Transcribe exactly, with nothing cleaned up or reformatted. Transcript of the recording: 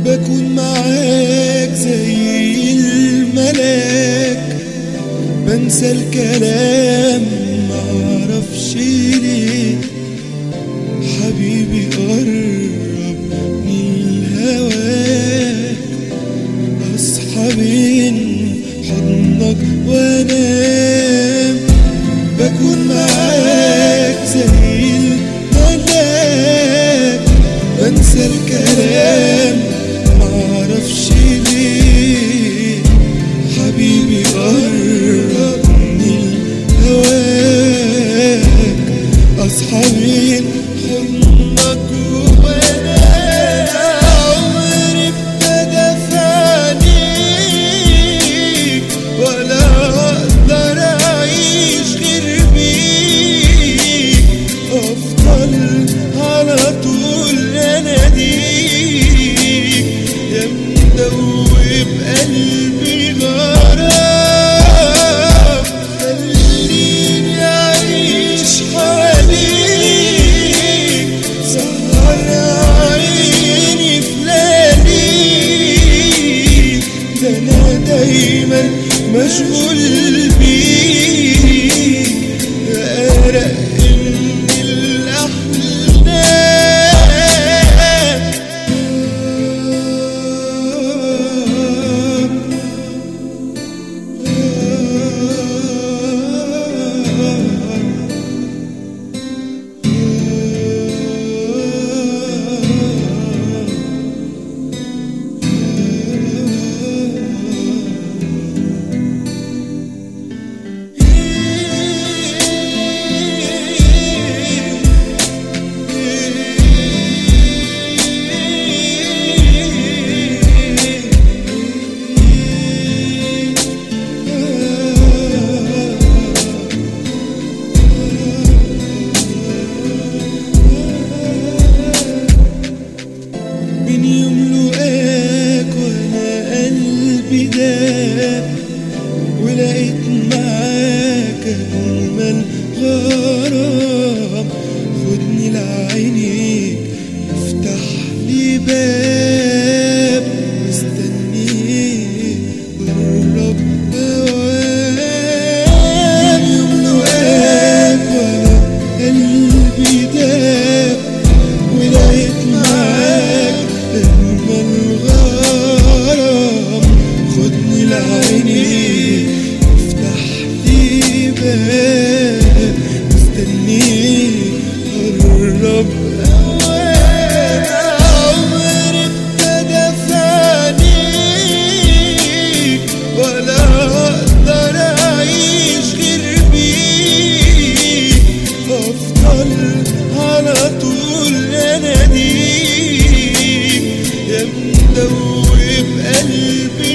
بكون معاك زي الملاك، بنسى الكلام معرفش ليه. حبيبي قرب من هواك، اصحى بين حضنك وانام. بكون معاك زي الملاك، بنسى الكلام معرفش ليه. حبيبي قرب من هواك، اصحى بين حضنك وانام. عمري ابتدى في عينيك، ولا اقدر اعيش غير بيك. افضل على طول اناديك، يا مدوب قلبي غرام. خليني اعيش حواليك، سهر عيني في لياليك. ده انا دايما مشغول بيك، غرق من الاحلام. من يوم لقاك وانا قلبي داب، ولقيت معاك اجمل غرام. خدني لعينيك افتح لي باب، مستنيك قرب هواك. من يوم لقاك وانا قلبي داب، ولقيت معاك أجمل غرام. خدني لعينيك افتح لي باب، مستنيك قرب هواك. عمري ابتدى في عينيك، ولا اقدر اعيش غير بيك. افضل على طول اناديك، يا مدوب قلبي